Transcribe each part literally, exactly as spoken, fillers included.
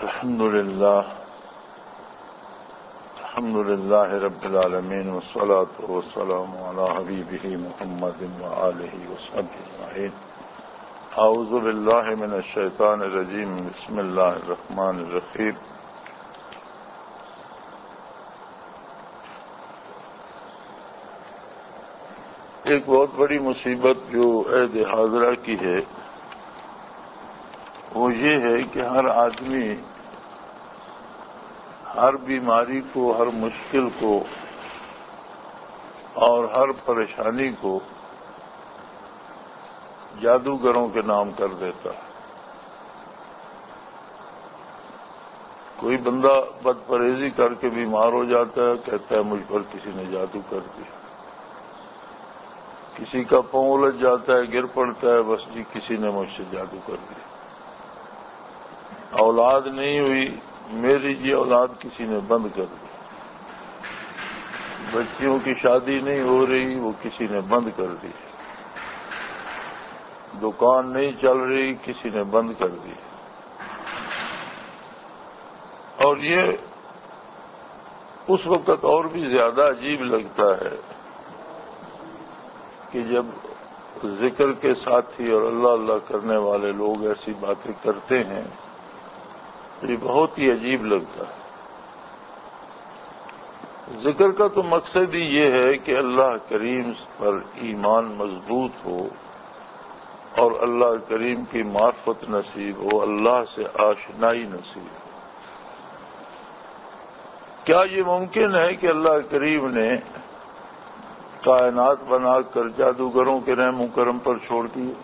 الحمد للہ الحمد للہ رب العالمین والصلاة والسلام علی حبیبہ محمد وآلہ وصحبہ اجمعین۔ اعوذ باللہ من الشیطان الرجیم، بسم اللہ الرحمن الرحیم۔ ایک بہت بڑی مصیبت جو عہد حاضرہ کی ہے وہ یہ ہے کہ ہر آدمی ہر بیماری کو، ہر مشکل کو اور ہر پریشانی کو جادوگروں کے نام کر دیتا ہے۔ کوئی بندہ بد پرہیزی کر کے بیمار ہو جاتا ہے، کہتا ہے مجھ پر کسی نے جادو کر دیا۔ کسی کا پاؤں الجھ جاتا ہے، گر پڑتا ہے، بس جی کسی نے مجھ سے جادو کر دیا۔ اولاد نہیں ہوئی، میری جی اولاد کسی نے بند کر دی۔ بچیوں کی شادی نہیں ہو رہی، وہ کسی نے بند کر دی۔ دکان نہیں چل رہی، کسی نے بند کر دی۔ اور یہ اس وقت اور بھی زیادہ عجیب لگتا ہے کہ جب ذکر کے ساتھی اور اللہ اللہ کرنے والے لوگ ایسی باتیں کرتے ہیں، یہ بہت ہی عجیب لگتا ہے۔ ذکر کا تو مقصد ہی یہ ہے کہ اللہ کریم پر ایمان مضبوط ہو اور اللہ کریم کی معرفت نصیب ہو، اللہ سے آشنائی نصیب ہو۔ کیا یہ ممکن ہے کہ اللہ کریم نے کائنات بنا کر جادوگروں کے رحم و کرم پر چھوڑ دیے؟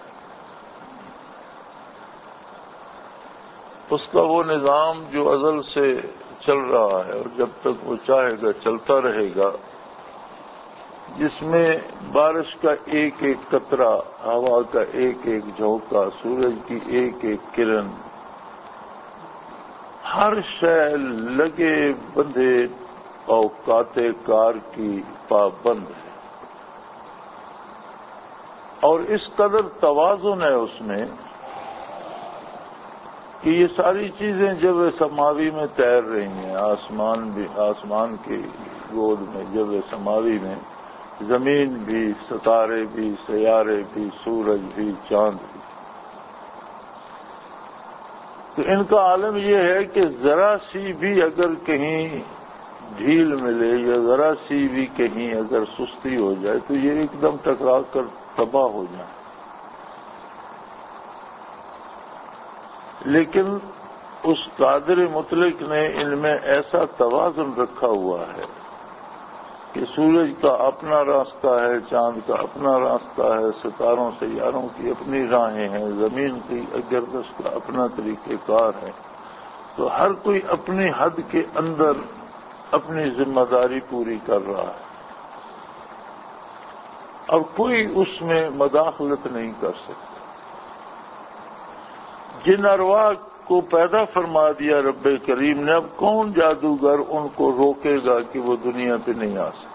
اس کا وہ نظام جو ازل سے چل رہا ہے اور جب تک وہ چاہے گا چلتا رہے گا، جس میں بارش کا ایک ایک قطرہ، ہوا کا ایک ایک جھونکا، سورج کی ایک ایک کرن، ہر شے لگے بندھے اوقات کار کی پابند ہے، اور اس قدر توازن ہے اس میں کہ یہ ساری چیزیں جب سماوی میں تیر رہی ہیں، آسمان بھی، آسمان کی گود میں جب سماوی میں، زمین بھی، ستارے بھی، سیارے بھی، سورج بھی، چاند بھی، تو ان کا عالم یہ ہے کہ ذرا سی بھی اگر کہیں ڈھیل ملے یا ذرا سی بھی کہیں اگر سستی ہو جائے تو یہ ایک دم ٹکرا کر تباہ ہو جائے۔ لیکن اس قادر مطلق نے ان میں ایسا توازن رکھا ہوا ہے کہ سورج کا اپنا راستہ ہے، چاند کا اپنا راستہ ہے، ستاروں سیاروں کی اپنی راہیں ہیں، زمین کی گردش کا اپنا طریقہ کار ہے، تو ہر کوئی اپنی حد کے اندر اپنی ذمہ داری پوری کر رہا ہے، اور کوئی اس میں مداخلت نہیں کر سکتا۔ جن ارواح کو پیدا فرما دیا رب کریم نے، اب کون جادوگر ان کو روکے گا کہ وہ دنیا پہ نہیں آ سکتے؟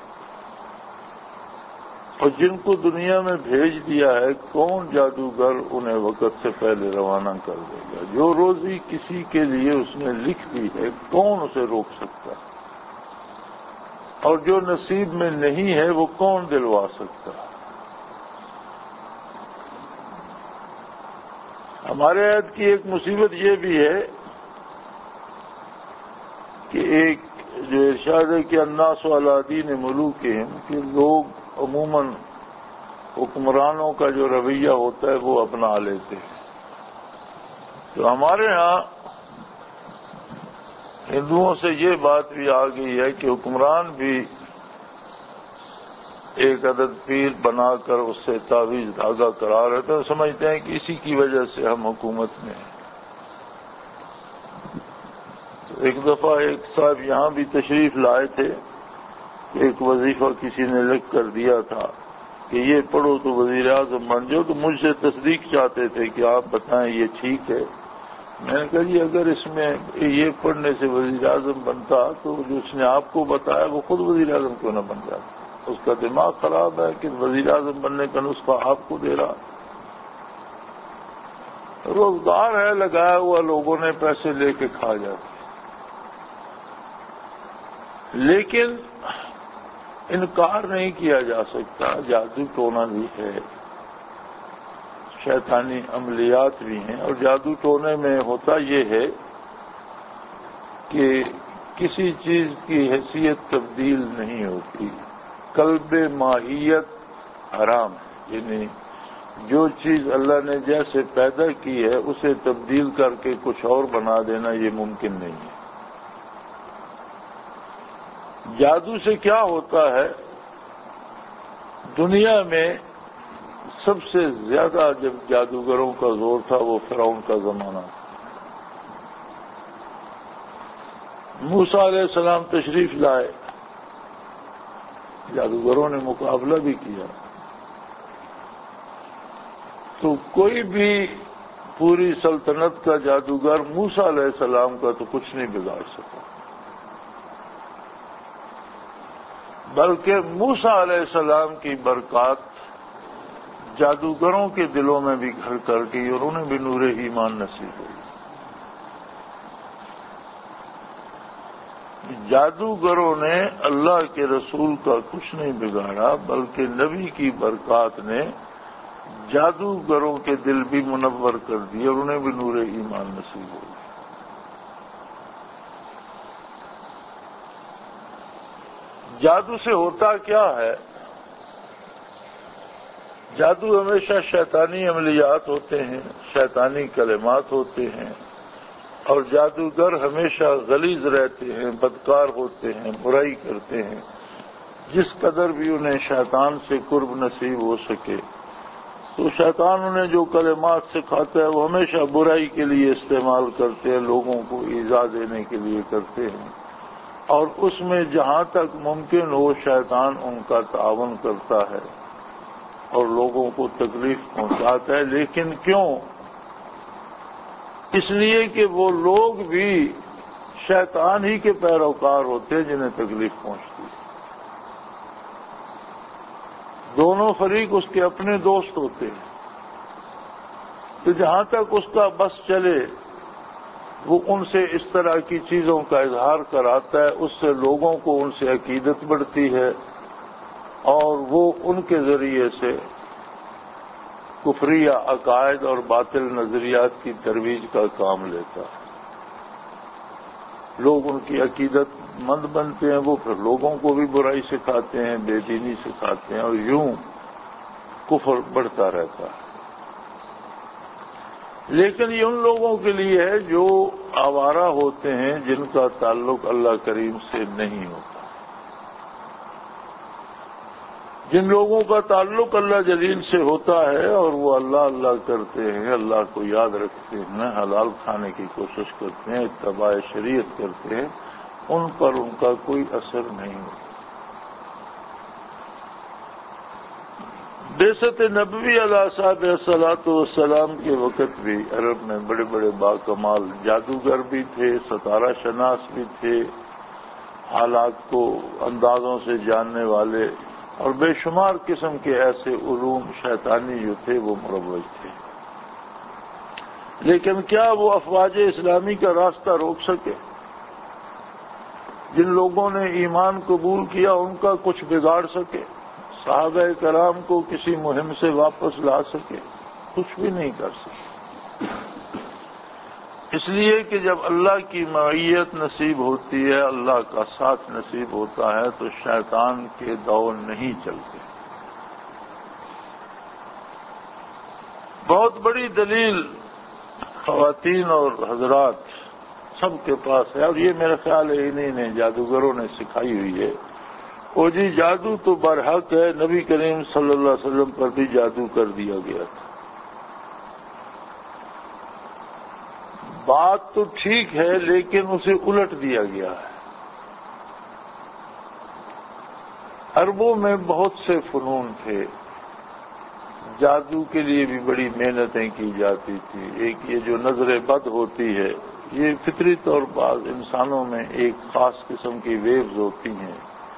اور جن کو دنیا میں بھیج دیا ہے، کون جادوگر انہیں وقت سے پہلے روانہ کر دے گا؟ جو روزی کسی کے لیے اس نے لکھ دی ہے، کون اسے روک سکتا ہے؟ اور جو نصیب میں نہیں ہے وہ کون دلوا سکتا ہے؟ ہمارے عہد کی ایک مصیبت یہ بھی ہے کہ ایک جو ارشاد ہے کہ الناس علی دین ملوکہم، کہ لوگ عموماً حکمرانوں کا جو رویہ ہوتا ہے وہ اپنا لیتے ہیں۔ تو ہمارے ہاں ہندوؤں سے یہ بات بھی آ گئی ہے کہ حکمران بھی ایک عدد پیر بنا کر اس سے تعویذ دھاگا کرا رہے تھے، سمجھتے ہیں کہ اسی کی وجہ سے ہم حکومت میں ہیں۔ تو ایک دفعہ ایک صاحب یہاں بھی تشریف لائے تھے، ایک وظیفہ کسی نے لکھ کر دیا تھا کہ یہ پڑھو تو وزیر اعظم بن جاؤ، تو مجھ سے تصدیق چاہتے تھے کہ آپ بتائیں یہ ٹھیک ہے۔ میں نے کہا جی اگر اس میں یہ پڑھنے سے وزیر اعظم بنتا تو جو اس نے آپ کو بتایا وہ خود وزیر اعظم کیوں نہ بن جاتا؟ اس کا دماغ خراب ہے کہ وزیر اعظم بننے کا نسخہ آپ کو دے رہا۔ روزگار ہے لگایا ہوا، لوگوں نے پیسے لے کے کھا جاتے، لیکن انکار نہیں کیا جا سکتا جادو ٹونا بھی ہے، شیطانی عملیات بھی ہیں، اور جادو ٹونے میں ہوتا یہ ہے کہ کسی چیز کی حیثیت تبدیل نہیں ہوتی، قلب ماہیت حرام ہے، یعنی جو چیز اللہ نے جیسے پیدا کی ہے اسے تبدیل کر کے کچھ اور بنا دینا یہ ممکن نہیں ہے۔ جادو سے کیا ہوتا ہے؟ دنیا میں سب سے زیادہ جب جادوگروں کا زور تھا وہ فرعون کا زمانہ تھا۔ موسیٰ علیہ السلام تشریف لائے، جادوگروں نے مقابلہ بھی کیا، تو کوئی بھی پوری سلطنت کا جادوگر موسیٰ علیہ السلام کا تو کچھ نہیں بگاڑ سکا، بلکہ موسیٰ علیہ السلام کی برکات جادوگروں کے دلوں میں بھی گھر کر گئی اور انہیں بھی نور ایمان نصیب ہوئی۔ جادوگروں نے اللہ کے رسول کا کچھ نہیں بگاڑا، بلکہ نبی کی برکات نے جادوگروں کے دل بھی منور کر دیے اور انہیں بھی نور ایمان نصیب ہوئی۔ جادو سے ہوتا کیا ہے؟ جادو ہمیشہ شیطانی عملیات ہوتے ہیں، شیطانی کلمات ہوتے ہیں، اور جادوگر ہمیشہ غلیظ رہتے ہیں، بدکار ہوتے ہیں، برائی کرتے ہیں، جس قدر بھی انہیں شیطان سے قرب نصیب ہو سکے تو شیطان انہیں جو کلمات سکھاتا ہے وہ ہمیشہ برائی کے لیے استعمال کرتے ہیں، لوگوں کو ایذا دینے کے لیے کرتے ہیں، اور اس میں جہاں تک ممکن ہو شیطان ان کا تعاون کرتا ہے اور لوگوں کو تکلیف پہنچاتا ہے۔ لیکن کیوں؟ اس لیے کہ وہ لوگ بھی شیطان ہی کے پیروکار ہوتے ہیں جنہیں تکلیف پہنچتی ہے۔ دونوں فریق اس کے اپنے دوست ہوتے ہیں، تو جہاں تک اس کا بس چلے وہ ان سے اس طرح کی چیزوں کا اظہار کراتا ہے، اس سے لوگوں کو ان سے عقیدت بڑھتی ہے اور وہ ان کے ذریعے سے کفریہ عقائد اور باطل نظریات کی ترویج کا کام لیتا ہے۔ لوگ ان کی عقیدت مند بنتے ہیں، وہ پھر لوگوں کو بھی برائی سکھاتے ہیں، بے دینی سکھاتے ہیں، اور یوں کفر بڑھتا رہتا ہے۔ لیکن یہ ان لوگوں کے لیے ہے جو آوارہ ہوتے ہیں، جن کا تعلق اللہ کریم سے نہیں ہوتا۔ جن لوگوں کا تعلق اللہ جلیل سے ہوتا ہے اور وہ اللہ اللہ کرتے ہیں، اللہ کو یاد رکھتے ہیں، حلال کھانے کی کوشش کرتے ہیں، اتباع شریعت کرتے ہیں، ان پر ان کا کوئی اثر نہیں ہوتا۔ بعثت نبوی علیہ الصلوۃ والسلام کے وقت بھی عرب میں بڑے بڑے باکمال جادوگر بھی تھے، ستارہ شناس بھی تھے، حالات کو اندازوں سے جاننے والے، اور بے شمار قسم کے ایسے علوم شیطانی جو تھے وہ مروج تھے۔ لیکن کیا وہ افواج اسلامی کا راستہ روک سکے؟ جن لوگوں نے ایمان قبول کیا ان کا کچھ بگاڑ سکے؟ صحابہ کرام کو کسی مہم سے واپس لا سکے؟ کچھ بھی نہیں کر سکے۔ اس لیے کہ جب اللہ کی معیت نصیب ہوتی ہے، اللہ کا ساتھ نصیب ہوتا ہے، تو شیطان کے دور نہیں چلتے۔ بہت بڑی دلیل خواتین اور حضرات سب کے پاس ہے، اور یہ میرا خیال ہے انہیں نے جادوگروں نے سکھائی ہوئی ہے۔ او جی جادو تو برحق ہے، نبی کریم صلی اللہ علیہ وسلم پر بھی جادو کر دیا گیا تھا۔ بات تو ٹھیک ہے لیکن اسے الٹ دیا گیا ہے۔ عربوں میں بہت سے فنون تھے، جادو کے لیے بھی بڑی محنتیں کی جاتی تھی۔ ایک یہ جو نظر بد ہوتی ہے، یہ فطری طور پر انسانوں میں ایک خاص قسم کی ویوز ہوتی ہیں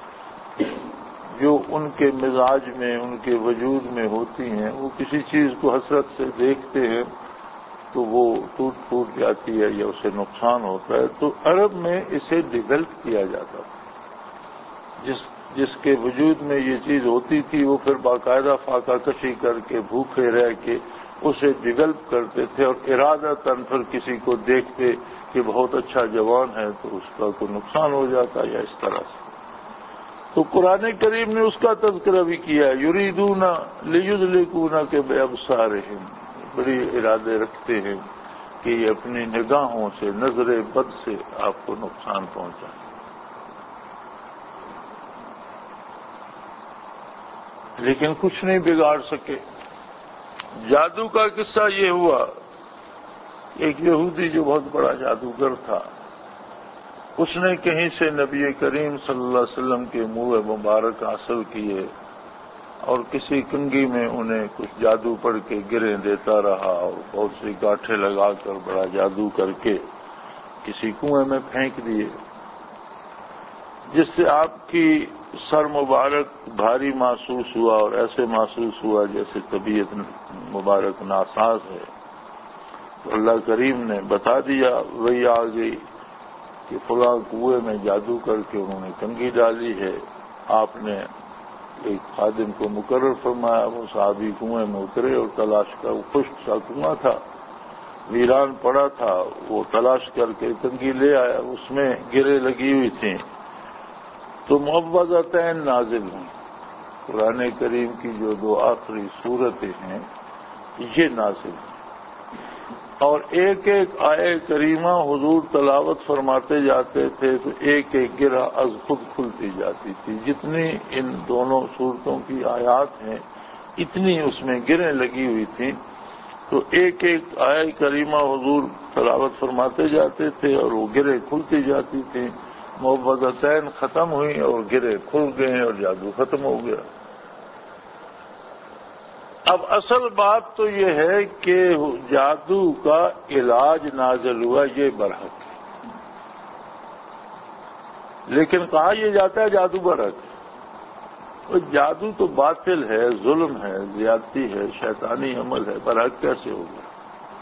جو ان کے مزاج میں، ان کے وجود میں ہوتی ہیں۔ وہ کسی چیز کو حسرت سے دیکھتے ہیں تو وہ ٹوٹ پھوٹ جاتی ہے یا اسے نقصان ہوتا ہے، تو عرب میں اسے ڈیولپ کیا جاتا تھا۔ جس جس کے وجود میں یہ چیز ہوتی تھی وہ پھر باقاعدہ فاقہ کشی کر کے بھوکے رہ کے اسے ڈیولپ کرتے تھے، اور ارادتاً پھر کسی کو دیکھتے کہ بہت اچھا جوان ہے تو اس کا کوئی نقصان ہو جاتا یا اس طرح سے۔ تو قرآن کریم نے اس کا تذکرہ بھی کیا، یریدون لیدلکون کہ بابصارہم، بڑی ارادے رکھتے ہیں کہ یہ اپنی نگاہوں سے، نظر بد سے آپ کو نقصان پہنچائیں۔ لیکن کچھ نہیں بگاڑ سکے۔ جادو کا قصہ یہ ہوا، ایک یہودی جو بہت بڑا جادوگر تھا، اس نے کہیں سے نبی کریم صلی اللہ علیہ وسلم کے منہ مبارک حاصل کیے، اور کسی کنگھی میں انہیں کچھ جادو پڑھ کے گریں دیتا رہا، اور بہت سی گاٹھیں لگا کر بڑا جادو کر کے کسی کنویں میں پھینک دیے، جس سے آپ کی سر مبارک بھاری محسوس ہوا اور ایسے محسوس ہوا جیسے طبیعت مبارک ناساز ہے۔ تو اللہ کریم نے بتا دیا، وہی آ گئی کہ فلاں کنویں میں جادو کر کے انہوں نے کنگھی ڈالی ہے۔ آپ نے ایک خادم کو مقرر فرمایا، وہ صحابی کنویں میں اترے اور تلاش کا، وہ خشک سا کنواں تھا، ویران پڑا تھا، وہ تلاش کر کے کنگھی لے آیا، اس میں گریں لگی ہوئی تھیں، تو معوذتین نازل ہوئی۔ قرآن کریم کی جو دو آخری صورتیں ہیں یہ نازل ہیں، اور ایک ایک آیے کریمہ حضور تلاوت فرماتے جاتے تھے تو ایک ایک گرہ از خود کھلتی جاتی تھی۔ جتنی ان دونوں صورتوں کی آیات ہیں اتنی اس میں گرہیں لگی ہوئی تھیں، تو ایک ایک آیہ کریمہ حضور تلاوت فرماتے جاتے تھے اور وہ گرہیں کھلتی جاتی تھیں۔ معوذتین ختم ہوئی اور گرہیں کھل گئے اور جادو ختم ہو گیا۔ اب اصل بات تو یہ ہے کہ جادو کا علاج نازل ہوا، یہ برحق ہے، لیکن کہا یہ جاتا ہے جادو برحق ہے۔ جادو تو باطل ہے، ظلم ہے، زیادتی ہے، شیطانی عمل ہے، برحق کیسے ہو گیا؟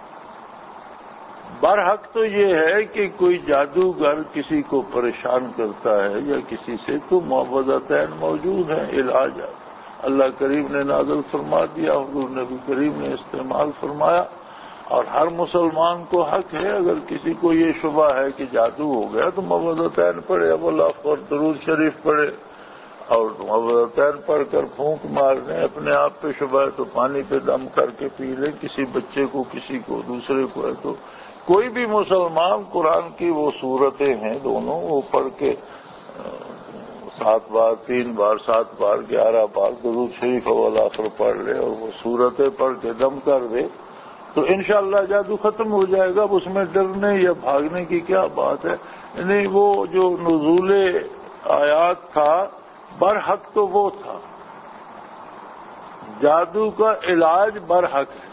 برحق تو یہ ہے کہ کوئی جادوگر کسی کو پریشان کرتا ہے یا کسی سے، تو معوذتین موجود ہیں، علاج اللہ کریم نے نازل فرما دیا، حضور نبی کریم نے استعمال فرمایا، اور ہر مسلمان کو حق ہے اگر کسی کو یہ شبہ ہے کہ جادو ہو گیا تو معوذتین پڑھے، ابو اللہ اور درود شریف پڑھے، اور معوذتین پڑھ کر پھونک مار لیں۔ اپنے آپ پہ شبہ ہے تو پانی پہ دم کر کے پی لیں، کسی بچے کو، کسی کو، دوسرے کو ہے تو کوئی بھی مسلمان قرآن کی وہ صورتیں ہیں دونوں وہ پڑھ کے سات بار، تین بار، سات بار، گیارہ بار درود شریف اول آخر پڑھ لے اور وہ صورتیں پڑھ کے دم کر دے تو انشاءاللہ جادو ختم ہو جائے گا۔ اس میں ڈرنے یا بھاگنے کی کیا بات ہے؟ یعنی وہ جو نزول آیات تھا برحق تو وہ تھا، جادو کا علاج برحق ہے،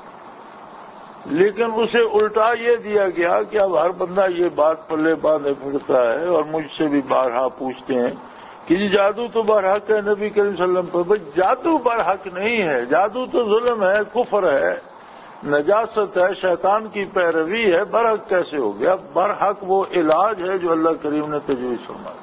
لیکن اسے الٹا یہ دیا گیا کہ اب ہر بندہ یہ بات پلے باندھے پھرتا ہے، اور مجھ سے بھی بارہا پوچھتے ہیں کہ جی جادو تو برحق ہے نبی کریم صلی اللہ علیہ وسلم پر۔ بھائی جادو برحق نہیں ہے، جادو تو ظلم ہے، کفر ہے، نجاست ہے، شیطان کی پیروی ہے، برحق کیسے ہو گیا؟ برحق وہ علاج ہے جو اللہ کریم نے تجویز فرمایا۔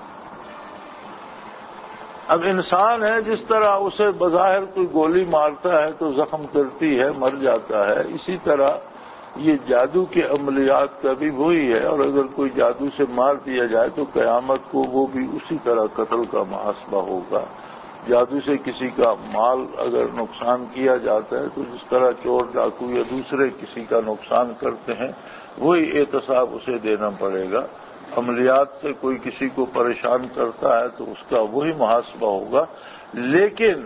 اب انسان ہے، جس طرح اسے بظاہر کوئی گولی مارتا ہے تو زخم کرتی ہے، مر جاتا ہے، اسی طرح یہ جادو کے عملیات کا بھی وہی ہے، اور اگر کوئی جادو سے مار دیا جائے تو قیامت کو وہ بھی اسی طرح قتل کا محاسبہ ہوگا۔ جادو سے کسی کا مال اگر نقصان کیا جاتا ہے تو جس طرح چور ڈاکو یا دوسرے کسی کا نقصان کرتے ہیں وہی احتساب اسے دینا پڑے گا۔ عملیات سے کوئی کسی کو پریشان کرتا ہے تو اس کا وہی محاسبہ ہوگا، لیکن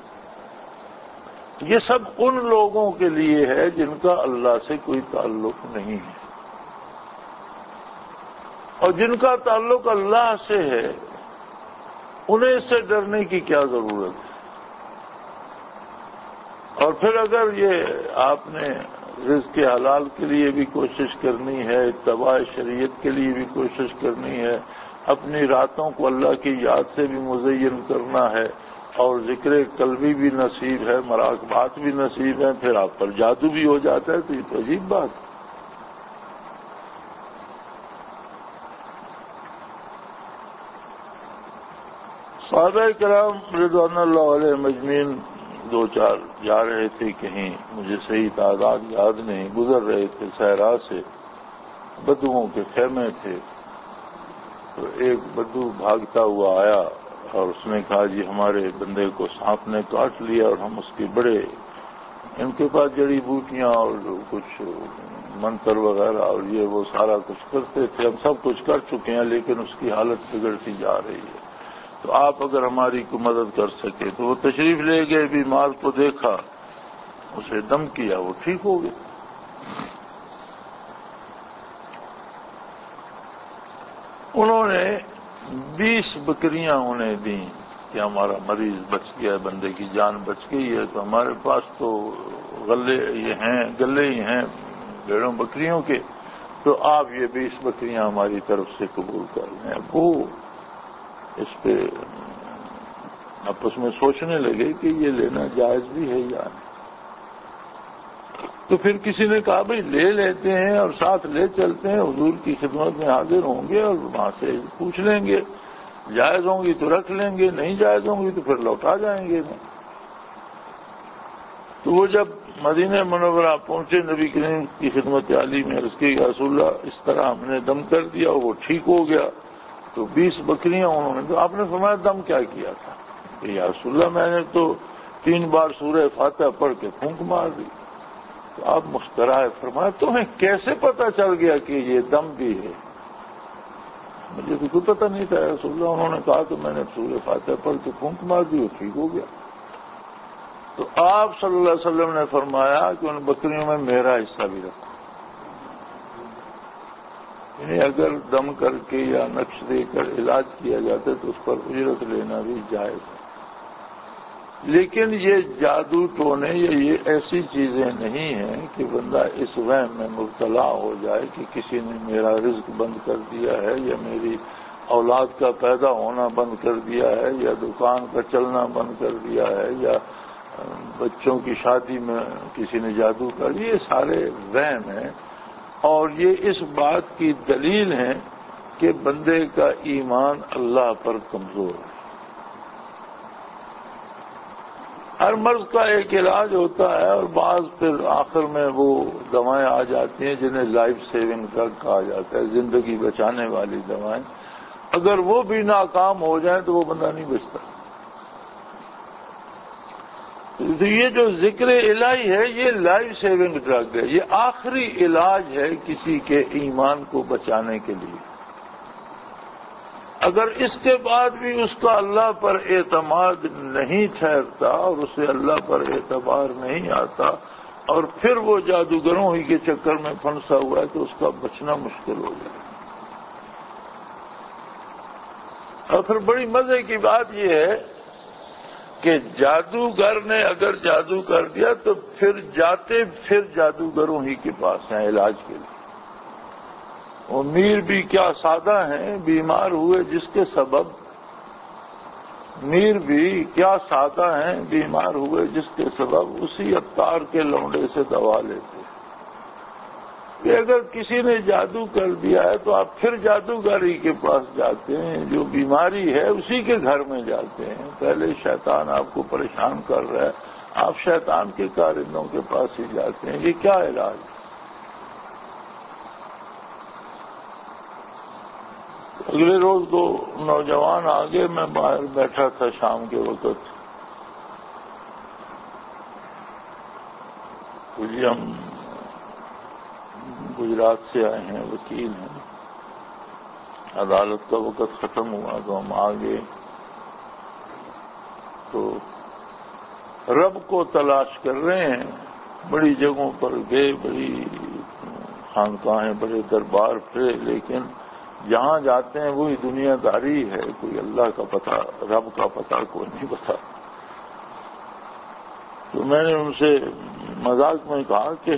یہ سب ان لوگوں کے لیے ہے جن کا اللہ سے کوئی تعلق نہیں ہے، اور جن کا تعلق اللہ سے ہے انہیں اس سے ڈرنے کی کیا ضرورت ہے؟ اور پھر اگر یہ آپ نے رزق حلال کے لیے بھی کوشش کرنی ہے، اتباع شریعت کے لیے بھی کوشش کرنی ہے، اپنی راتوں کو اللہ کی یاد سے بھی مزین کرنا ہے، اور ذکر قلبی بھی نصیب ہے، مراقبات بھی نصیب ہے، پھر آپ پر جادو بھی ہو جاتا ہے، تو یہ تو عجیب بات ہے۔ صحابہ کرام رضوان اللہ علیہ مجمعین دو چار جا رہے تھے کہیں، مجھے صحیح تعداد یاد نہیں، گزر رہے تھے صحرا سے، بدوؤں کے خیمے تھے، تو ایک بدو بھاگتا ہوا آیا اور اس نے کہا جی ہمارے بندے کو سانپ نے کاٹ لیا، اور ہم اس کے بڑے، ان کے پاس جڑی بوٹیاں اور کچھ منتر وغیرہ اور یہ وہ سارا کچھ کرتے تھے، ہم سب کچھ کر چکے ہیں، لیکن اس کی حالت بگڑتی جا رہی ہے، تو آپ اگر ہماری کو مدد کر سکے۔ تو وہ تشریف لے گئے، بیمار کو دیکھا، اسے دم کیا، وہ ٹھیک ہو گیا۔ انہوں نے بیس بکریاں انہیں دیں کہ ہمارا مریض بچ گیا، بندے کی جان بچ گئی ہے، تو ہمارے پاس تو غلے یہ ہیں گلے ہی ہیں بھیڑوں بکریوں کے، تو آپ یہ بیس بکریاں ہماری طرف سے قبول کر لیں۔ وہ اس پہ آپس میں سوچنے لگے کہ یہ لینا جائز بھی ہے یا نہیں، تو پھر کسی نے کہا بھئی لے لیتے ہیں اور ساتھ لے چلتے ہیں، حضور کی خدمت میں حاضر ہوں گے اور وہاں سے پوچھ لیں گے، جائز ہوں گی تو رکھ لیں گے، نہیں جائز ہوں گی تو پھر لوٹا جائیں گے۔ تو وہ جب مدینہ منورہ پہنچے، نبی کریم کی خدمت عالی میں عرض کی یا رسول اللہ اس طرح ہم نے دم کر دیا، وہ ٹھیک ہو گیا، تو بیس بکریاں انہوں نے، تو آپ نے فرمایا دم کیا کیا تھا؟ کہ یا رسول اللہ میں نے تو تین بار سورہ فاتحہ پڑھ کے پھونک مار دی۔ تو آپ مسکرائے، فرمایا تمہیں کیسے پتا چل گیا کہ یہ دم بھی ہے؟ مجھے تو کوئی پتہ نہیں تھا یا رسول اللہ۔ انہوں نے کہا کہ میں نے سورہ فاتحہ پڑھ کے پھونک مار دی، وہ ٹھیک ہو گیا۔ تو آپ صلی اللہ علیہ وسلم نے فرمایا کہ ان بکریوں میں میرا حصہ بھی رکھو، یعنی اگر دم کر کے یا نقش دے کر علاج کیا جاتا ہے تو اس پر اجرت لینا بھی جائز ہے، لیکن یہ جادو ٹونے یا یہ ایسی چیزیں نہیں ہیں کہ بندہ اس وہم میں مبتلا ہو جائے کہ کسی نے میرا رزق بند کر دیا ہے یا میری اولاد کا پیدا ہونا بند کر دیا ہے یا دکان کا چلنا بند کر دیا ہے یا بچوں کی شادی میں کسی نے جادو کر دیا، یہ سارے وہم ہیں، اور یہ اس بات کی دلیل ہے کہ بندے کا ایمان اللہ پر کمزور ہے۔ ہر مرض کا ایک علاج ہوتا ہے، اور بعض پھر آخر میں وہ دوائیں آ جاتی ہیں جنہیں لائف سیونگ ڈرگ کہا جاتا ہے، زندگی بچانے والی دوائیں، اگر وہ بھی ناکام ہو جائیں تو وہ بندہ نہیں بچتا۔ تو یہ جو ذکر الہی ہے یہ لائف سیونگ ڈرگ ہے، یہ آخری علاج ہے کسی کے ایمان کو بچانے کے لیے۔ اگر اس کے بعد بھی اس کا اللہ پر اعتماد نہیں ٹھہرتا اور اسے اللہ پر اعتبار نہیں آتا اور پھر وہ جادوگروں ہی کے چکر میں پھنسا ہوا ہے تو اس کا بچنا مشکل ہو جائے۔ اور پھر بڑی مزے کی بات یہ ہے کہ جادوگر نے اگر جادو کر دیا تو پھر جاتے پھر جادوگروں ہی کے پاس ہیں علاج کے لیے۔ وہ میر بھی کیا سادہ ہیں، بیمار ہوئے جس کے سبب، میر بھی کیا سادہ ہیں، بیمار ہوئے جس کے سبب اسی عطار کے لونڈے سے دوا لیتے ہیں۔ کہ اگر کسی نے جادو کر دیا ہے تو آپ پھر جادوگری کے پاس جاتے ہیں، جو بیماری ہے اسی کے گھر میں جاتے ہیں۔ پہلے شیطان آپ کو پریشان کر رہا ہے، آپ شیطان کے کارندوں کے پاس ہی جاتے ہیں۔ یہ کیا علاج ہے؟ اگلے روز دو نوجوان آگے، میں باہر بیٹھا تھا شام کے وقت، جی ہم گجرات سے آئے ہیں، وکیل ہیں، عدالت کا وقت ختم ہوا تو ہم آگے، تو رب کو تلاش کر رہے ہیں، بڑی جگہوں پر گئے، بڑی خانقاہیں، بڑے دربار پھرے، لیکن جہاں جاتے ہیں وہی دنیا داری ہے، کوئی اللہ کا پتہ، رب کا پتہ کوئی نہیں پتہ۔ تو میں نے ان سے مذاق میں کہا کہ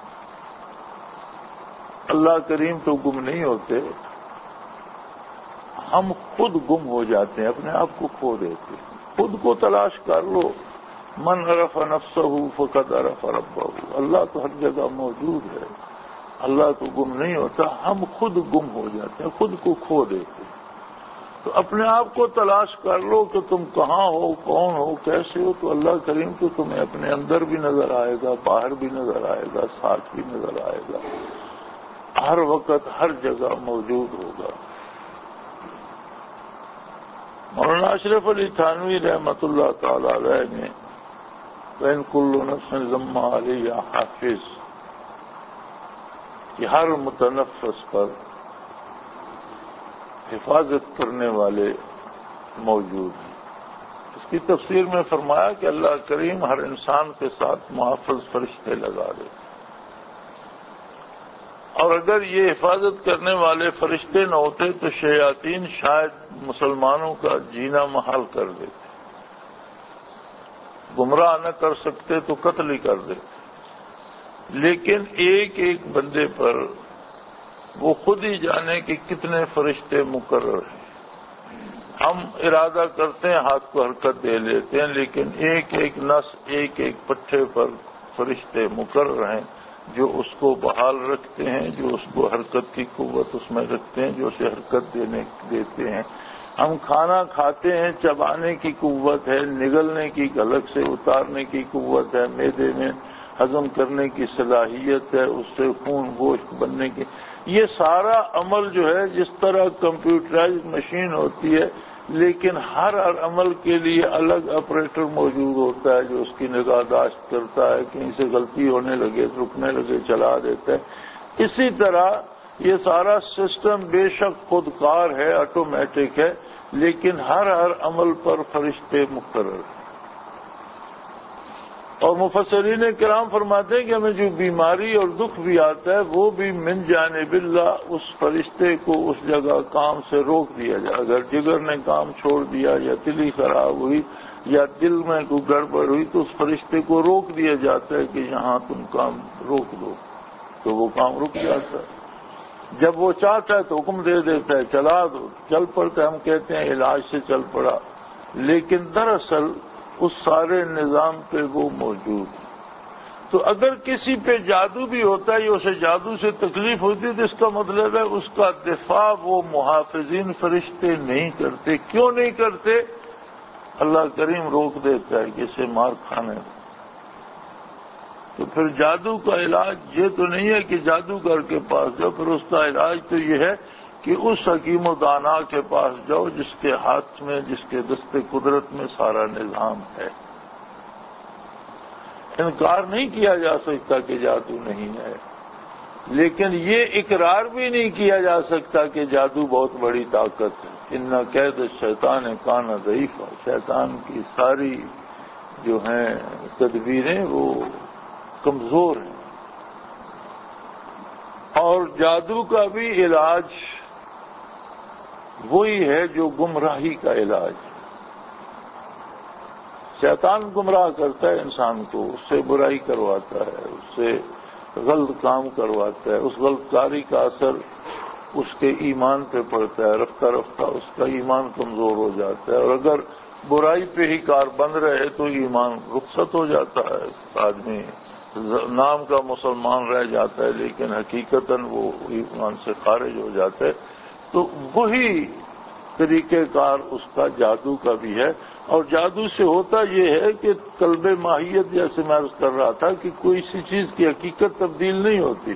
اللہ کریم تو گم نہیں ہوتے، ہم خود گم ہو جاتے ہیں، اپنے آپ کو کھو دیتے ہیں۔ خود کو تلاش کر لو. من عرف نفسہ فقد عرف ربہ. اللہ تو ہر جگہ موجود ہے، اللہ تو گم نہیں ہوتا، ہم خود گم ہو جاتے ہیں، خود کو کھو دیتے ہیں. تو اپنے آپ کو تلاش کر لو کہ تم کہاں ہو، کون ہو، کیسے ہو. تو اللہ کریم تو تمہیں اپنے اندر بھی نظر آئے گا، باہر بھی نظر آئے گا، ساتھ بھی نظر آئے گا، ہر وقت ہر جگہ موجود ہوگا. مولانا اشرف علی تھانوی رحمۃ اللہ تعالی علیہ نے وَإِن كُلُّ نَفْسٍ لَمَّا عَلَيْهَا حَافِظٌ کہ ہر متنفس پر حفاظت کرنے والے موجود ہیں. اس کی تفسیر میں فرمایا کہ اللہ کریم ہر انسان کے ساتھ محافظ فرشتے لگا دے، اور اگر یہ حفاظت کرنے والے فرشتے نہ ہوتے تو شیاطین شاید مسلمانوں کا جینا محال کر دیتے، گمراہ نہ کر سکتے تو قتل ہی کر دیتے. لیکن ایک ایک بندے پر وہ خود ہی جانے کہ کتنے فرشتے مقرر ہیں. ہم ارادہ کرتے ہیں، ہاتھ کو حرکت دے لیتے ہیں، لیکن ایک ایک نس، ایک ایک پٹھے پر فرشتے مقرر ہیں جو اس کو بحال رکھتے ہیں، جو اس کو حرکت کی قوت اس میں رکھتے ہیں، جو اسے حرکت دینے دیتے ہیں. ہم کھانا کھاتے ہیں، چبانے کی قوت ہے، نگلنے کی، گلک سے اتارنے کی قوت ہے، معدے میں ہضم کرنے کی صلاحیت ہے، اس سے خون گوشت بننے کی. یہ سارا عمل جو ہے جس طرح کمپیوٹرائز مشین ہوتی ہے، لیکن ہر ہر عمل کے لیے الگ آپریٹر موجود ہوتا ہے جو اس کی نگہداشت کرتا ہے، کہیں سے غلطی ہونے لگے رکنے لگے چلا دیتا ہے. اسی طرح یہ سارا سسٹم بے شک خودکار ہے، آٹومیٹک ہے، لیکن ہر ہر عمل پر فرشتے مقرر ہیں. اور مفسرین کرام فرماتے ہیں کہ ہمیں جو بیماری اور دکھ بھی آتا ہے وہ بھی من جانب اللہ، اس فرشتے کو اس جگہ کام سے روک دیا جائے. اگر جگر نے کام چھوڑ دیا یا دلی خراب ہوئی یا دل میں کوئی گڑبڑ ہوئی تو اس فرشتے کو روک دیا جاتا ہے کہ یہاں تم کام روک دو، تو وہ کام رک جاتا ہے. جب وہ چاہتا ہے تو حکم دے دیتا ہے چلا دو، چل پڑتا ہے. ہم کہتے ہیں علاج سے چل پڑا، لیکن دراصل اس سارے نظام پہ وہ موجود ہے. تو اگر کسی پہ جادو بھی ہوتا ہے یا اسے جادو سے تکلیف ہوتی ہے تو اس کا مطلب ہے اس کا دفاع وہ محافظین فرشتے نہیں کرتے. کیوں نہیں کرتے؟ اللہ کریم روک دیتا ہے کہ اسے مار کھانے دو. تو پھر جادو کا علاج یہ تو نہیں ہے کہ جادوگر کے پاس جاؤ، پھر اس کا علاج تو یہ ہے کہ اس حکیم و دانا کے پاس جاؤ جس کے ہاتھ میں، جس کے دست قدرت میں سارا نظام ہے. انکار نہیں کیا جا سکتا کہ جادو نہیں ہے، لیکن یہ اقرار بھی نہیں کیا جا سکتا کہ جادو بہت بڑی طاقت ہے. ان قید شیطان کان ضعیفہ، شیطان کی ساری جو ہیں تدبیریں وہ کمزور ہیں. اور جادو کا بھی علاج وہی ہے جو گمراہی کا علاج ہے. شیطان گمراہ کرتا ہے انسان کو، اس سے برائی کرواتا ہے، اس سے غلط کام کرواتا ہے. اس غلط کاری کا اثر اس کے ایمان پہ پڑتا ہے، رفتہ رفتہ اس کا ایمان کمزور ہو جاتا ہے. اور اگر برائی پہ ہی کار بند رہے تو ایمان رخصت ہو جاتا ہے. آدمی نام کا مسلمان رہ جاتا ہے لیکن حقیقتاً وہ ایمان سے خارج ہو جاتا ہے. تو وہی طریقہ کار اس کا جادو کا بھی ہے. اور جادو سے ہوتا یہ ہے کہ قلب ماہیت، جیسے میں عرض کر رہا تھا کہ کوئی سی چیز کی حقیقت تبدیل نہیں ہوتی.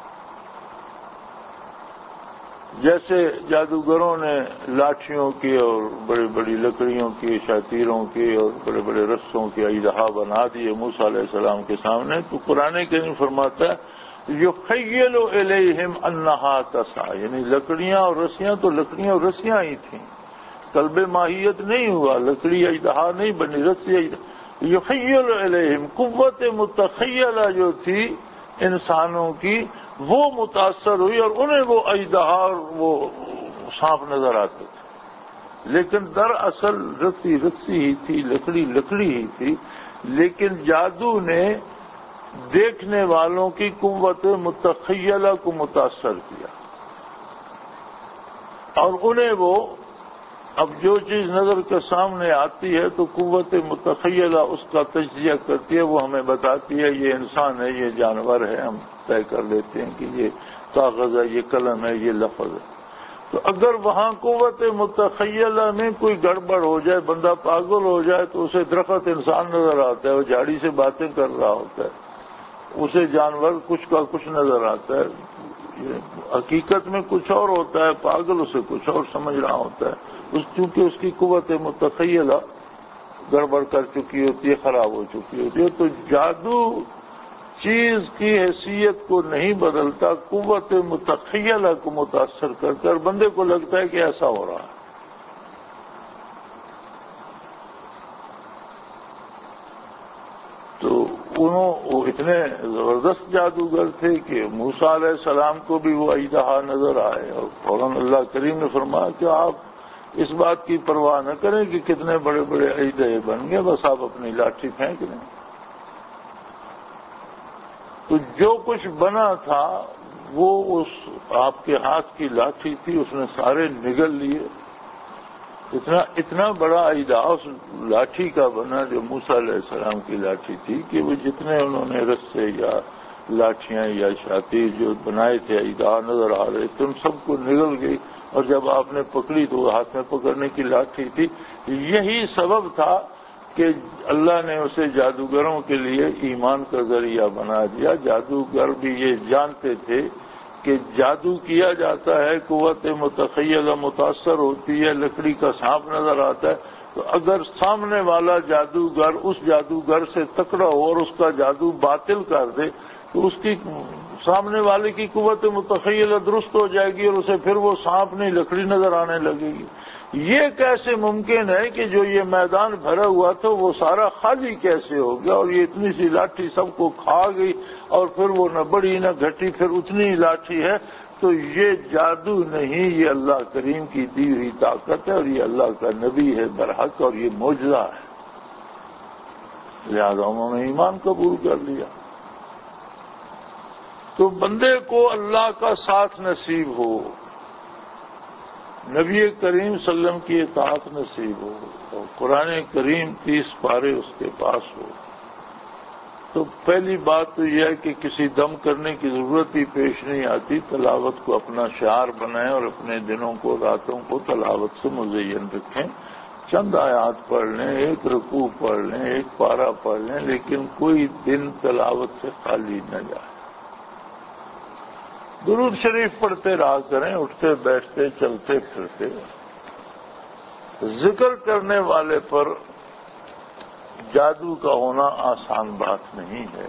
جیسے جادوگروں نے لاٹھیوں کی اور بڑی بڑی لکڑیوں کی، شاتیروں کی اور بڑے بڑے رسوں کے اژدہا بنا دیے موسیٰ علیہ السلام کے سامنے، تو قرآن کریم فرماتا ہے یخیل الیہم انہا تسعی، یعنی لکڑیاں اور رسیاں تو لکڑیاں اور رسیاں ہی تھیں، قلب ماہیت نہیں ہوا، لکڑی اژدہا نہیں بنی، رسی اژدہا. یخیل الیہم، قوت متخیلہ جو تھی انسانوں کی وہ متاثر ہوئی اور انہیں وہ اژدہا اور وہ سانپ نظر آتے تھے. لیکن دراصل رسی رسی ہی تھی، لکڑی لکڑی ہی تھی. لیکن جادو نے دیکھنے والوں کی قوت متخیلہ کو متاثر کیا اور انہیں وہ اب جو چیز نظر کے سامنے آتی ہے تو قوت متخیلہ اس کا تجزیہ کرتی ہے، وہ ہمیں بتاتی ہے یہ انسان ہے، یہ جانور ہے، ہم طے کر لیتے ہیں کہ یہ کاغذ ہے، یہ قلم ہے، یہ لفظ ہے۔ تو اگر وہاں قوت متخیلہ میں کوئی گڑبڑ ہو جائے، بندہ پاگل ہو جائے، تو اسے درخت انسان نظر آتا ہے، وہ جھاڑی سے باتیں کر رہا ہوتا ہے، اسے جانور کچھ کا کچھ نظر آتا ہے، حقیقت میں کچھ اور ہوتا ہے، پاگل اسے کچھ اور سمجھ رہا ہوتا ہے، اس چونکہ اس کی قوت متخیلہ گڑبڑ کر چکی ہوتی ہے، خراب ہو چکی ہوتی ہے۔ تو جادو چیز کی حیثیت کو نہیں بدلتا، قوت متخیلہ کو متاثر کر کر بندے کو لگتا ہے کہ ایسا ہو رہا ہے۔ تو انہوں وہ اتنے زبردست جادوگر تھے کہ موسیٰ علیہ السلام کو بھی وہ اژدہا نظر آئے، اور فوراً اللہ کریم نے فرمایا کہ آپ اس بات کی پرواہ نہ کریں کہ کتنے بڑے بڑے اژدہے بن گئے، بس آپ اپنی لاٹھی پھینک لیں۔ تو جو کچھ بنا تھا وہ اس آپ کے ہاتھ کی لاٹھی تھی، اس نے سارے نگل لیے۔ اتنا اتنا بڑا اژدہا اس لاٹھی کا بنا جو موسیٰ علیہ السلام کی لاٹھی تھی کہ وہ جتنے انہوں نے رسے یا لاٹھیاں یا شاطیر جو بنائے تھے اژدہا نظر آ رہے تھے، ان سب کو نگل گئی، اور جب آپ نے پکڑی تو ہاتھ میں پکڑنے کی لاٹھی تھی۔ یہی سبب تھا کہ اللہ نے اسے جادوگروں کے لیے ایمان کا ذریعہ بنا دیا۔ جادوگر بھی یہ جانتے تھے کہ جادو کیا جاتا ہے، قوت متخیلہ متاثر ہوتی ہے، لکڑی کا سانپ نظر آتا ہے، تو اگر سامنے والا جادوگر اس جادوگر سے تکڑا ہو اور اس کا جادو باطل کر دے تو اس کی سامنے والے کی قوت متخیلہ درست ہو جائے گی، اور اسے پھر وہ سانپ نہیں لکڑی نظر آنے لگے گی۔ یہ کیسے ممکن ہے کہ جو یہ میدان بھرا ہوا تھا وہ سارا خالی کیسے ہو گیا، اور یہ اتنی سی لاٹھی سب کو کھا گئی، اور پھر وہ نہ بڑی نہ گھٹی، پھر اتنی ہی لاٹھی ہے؟ تو یہ جادو نہیں، یہ اللہ کریم کی دی ہوئی طاقت ہے، اور یہ اللہ کا نبی ہے برحق، اور یہ معجزہ ہے۔ لہذا انہوں نے ایمان قبول کر لیا۔ تو بندے کو اللہ کا ساتھ نصیب ہو، نبی کریم صلی اللہ علیہ وسلم کی اطاعت نصیب ہو، اور قرآن کریم تیس پارے اس کے پاس ہو، تو پہلی بات تو یہ ہے کہ کسی دم کرنے کی ضرورت ہی پیش نہیں آتی۔ تلاوت کو اپنا شعار بنائیں اور اپنے دنوں کو، راتوں کو تلاوت سے مزین رکھیں۔ چند آیات پڑھ لیں، ایک رکوع پڑھ لیں، ایک پارہ پڑھ لیں، لیکن کوئی دن تلاوت سے خالی نہ جائے۔ درود شریف پڑھتے رہا کریں، اٹھتے بیٹھتے چلتے پھرتے۔ ذکر کرنے والے پر جادو کا ہونا آسان بات نہیں ہے۔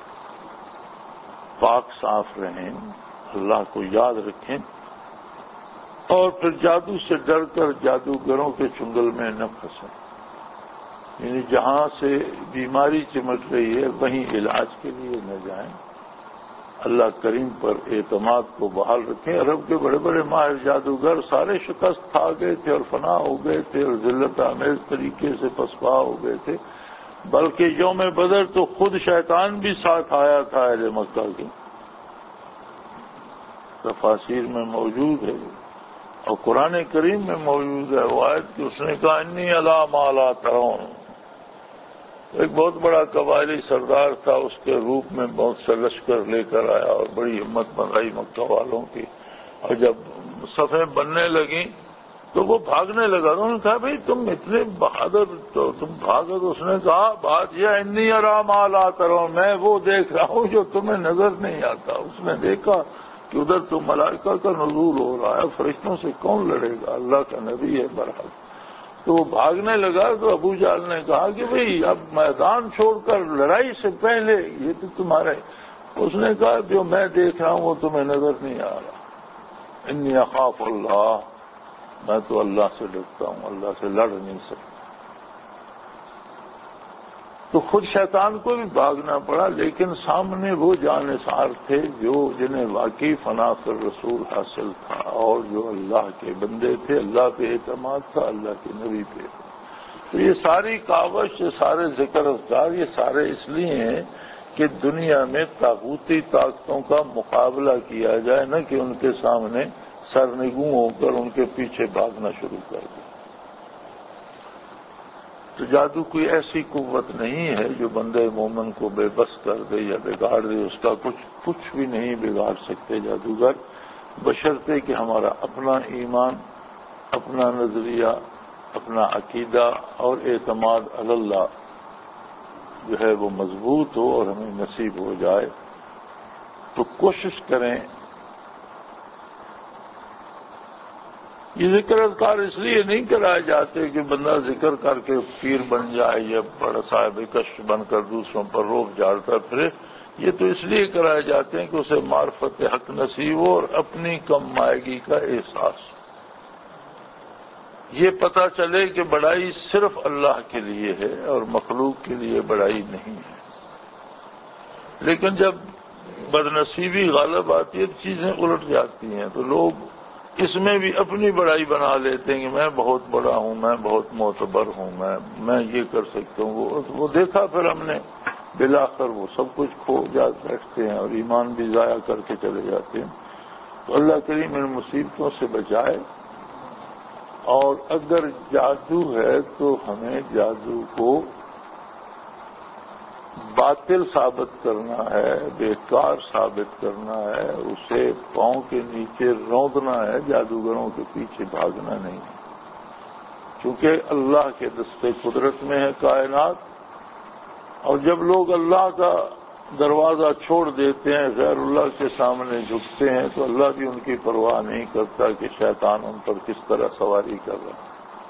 پاک صاف رہیں، اللہ کو یاد رکھیں، اور پھر جادو سے ڈر کر جادوگروں کے چنگل میں نہ پھنسیں۔ یعنی جہاں سے بیماری چمٹ رہی ہے وہیں علاج کے لیے نہ جائیں۔ اللہ کریم پر اعتماد کو بحال رکھیں۔ عرب کے بڑے بڑے ماہر جادوگر سارے شکست کھا گئے تھے اور فنا ہو گئے تھے اور ذلت آمیز طریقے سے پسپا ہو گئے تھے، بلکہ یوم بدر تو خود شیطان بھی ساتھ آیا تھا اہل مکہ کے، تفاسیر میں موجود ہے، اور قرآن کریم میں موجود ہے وہ آیت کہ اس نے کہا انی علی ما لا ترون۔ ایک بہت بڑا قبائلی سردار تھا، اس کے روپ میں بہت سے لشکر لے کر آیا اور بڑی ہمت بنائی مکہ والوں کی، اور جب صفیں بننے لگیں تو وہ بھاگنے لگا۔ انہوں نے کہا بھئی تم اتنے بہادر تو تم بھاگو، تو اس نے کہا بات یہ انی اری ما لا ترون، میں وہ دیکھ رہا ہوں جو تمہیں نظر نہیں آتا۔ اس نے دیکھا کہ ادھر تو ملائکہ کا نزول ہو رہا ہے، فرشتوں سے کون لڑے گا، اللہ کا نبی ہے برحق۔ تو وہ بھاگنے لگا تو ابو جہل نے کہا کہ بھئی اب میدان چھوڑ کر لڑائی سے پہلے یہ تو تمہارے، اس نے کہا جو میں دیکھ رہا ہوں وہ تمہیں نظر نہیں آ رہا، انی اخاف اللہ، میں تو اللہ سے ڈرتا ہوں، اللہ سے لڑ نہیں سکتا۔ تو خود شیطان کو بھی بھاگنا پڑا، لیکن سامنے وہ جانثار تھے جو جنہیں واقعی فنا فی الرسول حاصل تھا، اور جو اللہ کے بندے تھے، اللہ پہ اعتماد تھا، اللہ کے نبی پہ۔ تو یہ ساری کاوش، یہ سارے ذکر اذکار، یہ سارے اس لیے ہیں کہ دنیا میں طاغوتی طاقتوں کا مقابلہ کیا جائے، نہ کہ ان کے سامنے سرنگوں ہو کر ان کے پیچھے بھاگنا شروع کر دیں۔ تو جادو کوئی ایسی قوت نہیں ہے جو بندے مومن کو بے بس کر دے یا بگاڑ دے. اس کا کچھ کچھ بھی نہیں بگاڑ سکتے جادوگر، بشرطے کہ ہمارا اپنا ایمان، اپنا نظریہ، اپنا عقیدہ اور اعتماد علی اللہ جو ہے وہ مضبوط ہو اور ہمیں نصیب ہو جائے. تو کوشش کریں. یہ ذکر اذکار اس لیے نہیں کرائے جاتے کہ بندہ ذکر کر کے پیر بن جائے یا بڑا صاحب کشف بن کر دوسروں پر روب جھاڑتا پھرے. یہ تو اس لیے کرائے جاتے ہیں کہ اسے معرفت حق نصیب ہو اور اپنی کم مائگی کا احساس. یہ پتہ چلے کہ بڑائی صرف اللہ کے لیے ہے اور مخلوق کے لیے بڑائی نہیں ہے. لیکن جب بدنصیبی غالب آتی ہے تو چیزیں الٹ جاتی ہیں، تو لوگ اس میں بھی اپنی بڑائی بنا لیتے ہیں کہ میں بہت بڑا ہوں، میں بہت معتبر ہوں، میں میں یہ کر سکتا ہوں. وہ وہ دیکھا پھر ہم نے بالآخر وہ سب کچھ کھو جا بیٹھتے ہیں اور ایمان بھی ضائع کر کے چلے جاتے ہیں. تو اللہ کریم ان مصیبتوں سے بچائے. اور اگر جادو ہے تو ہمیں جادو کو باطل ثابت کرنا ہے، بیکار ثابت کرنا ہے، اسے پاؤں کے نیچے روندنا ہے، جادوگروں کے پیچھے بھاگنا نہیں. چونکہ اللہ کے دست قدرت میں ہے کائنات، اور جب لوگ اللہ کا دروازہ چھوڑ دیتے ہیں، غیر اللہ کے سامنے جھکتے ہیں، تو اللہ بھی ان کی پرواہ نہیں کرتا کہ شیطان ان پر کس طرح سواری کر رہا ہے.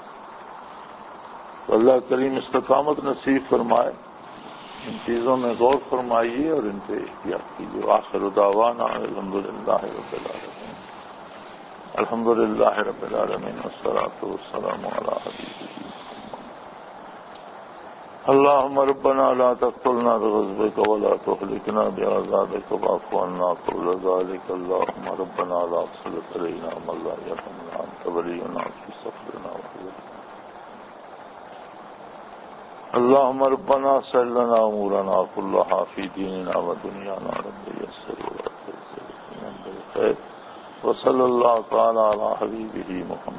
تو اللہ کریم استقامت نصیب فرمائے. ان چیزوں میں غور فرمائیے اور ان پہ احتیاط کیجیے. آخر دعوانا الحمد للہ رب العالمین. الحمد للہ رب العالمین والصلاۃ والسلام علی حبیبہ. اللهم ربنا لا تقتلنا بغضبك ولا تهلكنا بعذابك واعف عنا قبل ذلك. اللهم ربنا لا تسلط علينا من لا يرحمنا أنت ولينا في صبرنا وحزننا. اللهم ربنا سهل لنا امورنا كلها في ديننا ودنيانا رب يسر ولا تعسر بالخير. وصلى الله تعالى على حبيبه محمد